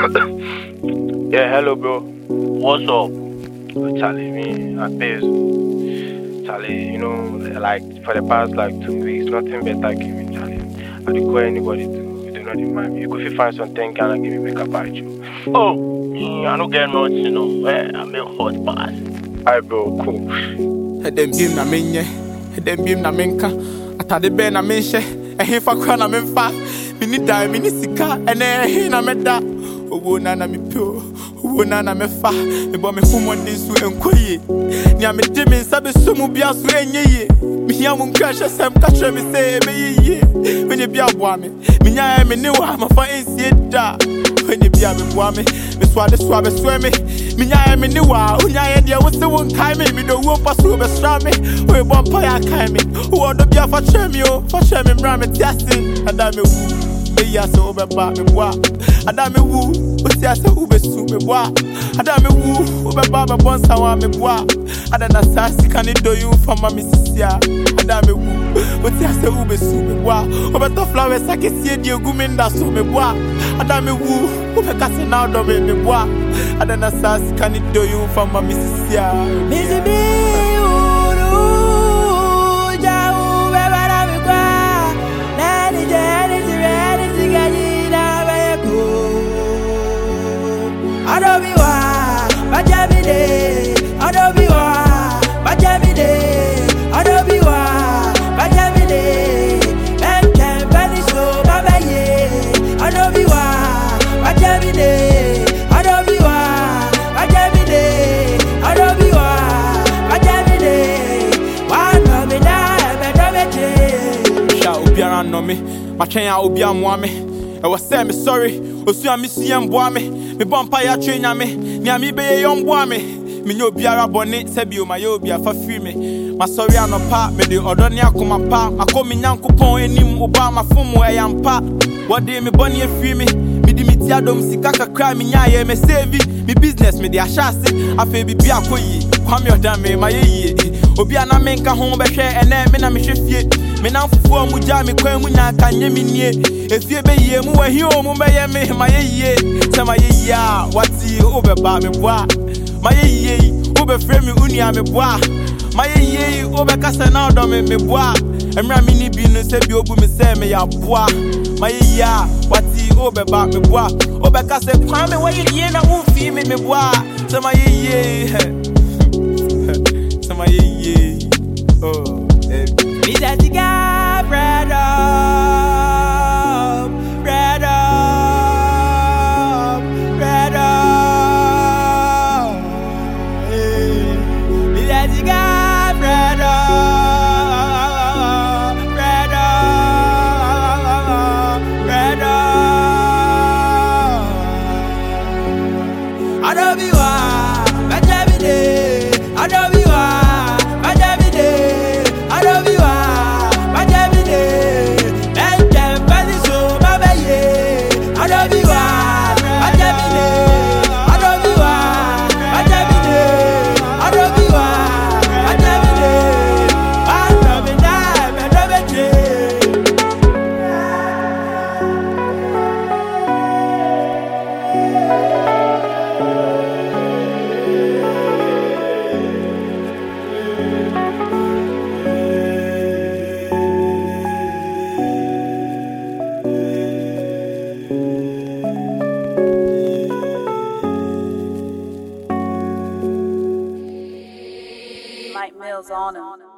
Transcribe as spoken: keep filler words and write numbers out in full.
Yeah, hello, bro. What's up? Charlie, me, I pay. Charlie, you know, like for the past like two weeks, nothing better give me, Charlie. I don't call anybody to, you do not mind me. You could find something, can I give me make about you? Oh, I don't get nothing, you know. Eh, I'm a hot pass. Alright, bro, cool. Dem bim na menye, dem bim na menka. Atade be na menhye, ehe fa kwa na menfa. Mini dai, mini sika, ene ehe na meda. Owo na na me pio, owo na na me fa. Me bo me humon su enkoye. Ni a me de me sabe so mu bia so enyeye. Me hia mu crash sem ka tre me say me yeye. When you bia boa me, me nya me ne wa ma fa ensie da. When you bia me boa me, me swade swabe sweme. Me nya me ne wa, unya ye dia wo se won kai me, me do wo pa so be stra me. We bon pa ya kai me. Wo do bia fa tre me o, fa tre me mra me tiase. Ada me wu. Me ya se obe ba me boa. Ada me wu, o ti ase ube su me boa. Ada me wu, obe ba be bon sawa me boa. Ada na sasi kan do you for my misisia. Ada me wu, o ti ase ube su me boa. Obe to flowers akesie die gu me nda so me boa. Ada me wu, obe kase na do me me boa. Ada na sasi kan do you for my misisia. Mizibi uru ja ube bara me kwa. Nani jani zirani zigajina beko. Adobiwa, bajabide. Adobiwa, bajabide. Adobiwa, bajabide. Benke beniso babaye. Adobiwa, bajabide. Adobiwa, bajabide. Adobiwa, bajabide. Wano bida bedomete. Sha obiara no me, ma twen a obia moa me. E was say me sorry, osu a me siem boa me. Me bompa ya twen nya me, ni a me be ye yom boa me. Me nyo obiara bone, se bi o ma ye obia fa free me. Ma sorry anopa, me de odo ne akoma pa. Akomi nyankopon enim oba ma fomo e yampa. Wode me bone e free me. Me di me ti adom sika kakra me nya ye me save. Me business me de ahase, afa bi bia koyi. Kwame odan me ma ye yie. Obi ana menka ho behwe ene me na me hwefie. Me na fufu mu ja me kwan mu nya kanye me nie. Efie be yie mu wahi o mu be ye me ma ye yie. Se ma ye yie a wati obeba me boa. Ma ye yie obe frɛ me unia me boa. Ma ye yie obe kasa na odo me me boa. Emra me ni bi no se bi obu me se me ya boa. Ma ye yie a wati obeba me boa. Obe kasa kwa me wa ye yie na ufi me me boa. Se ma ye yie. Se ma ye yie. Oh. Mizaziga bread up, bread up, bread up. Mizaziga bread up, bread up, bread up. Adobiwa, bajabide, adobiwa, bajabide, adobiwa. Mike Mills on him.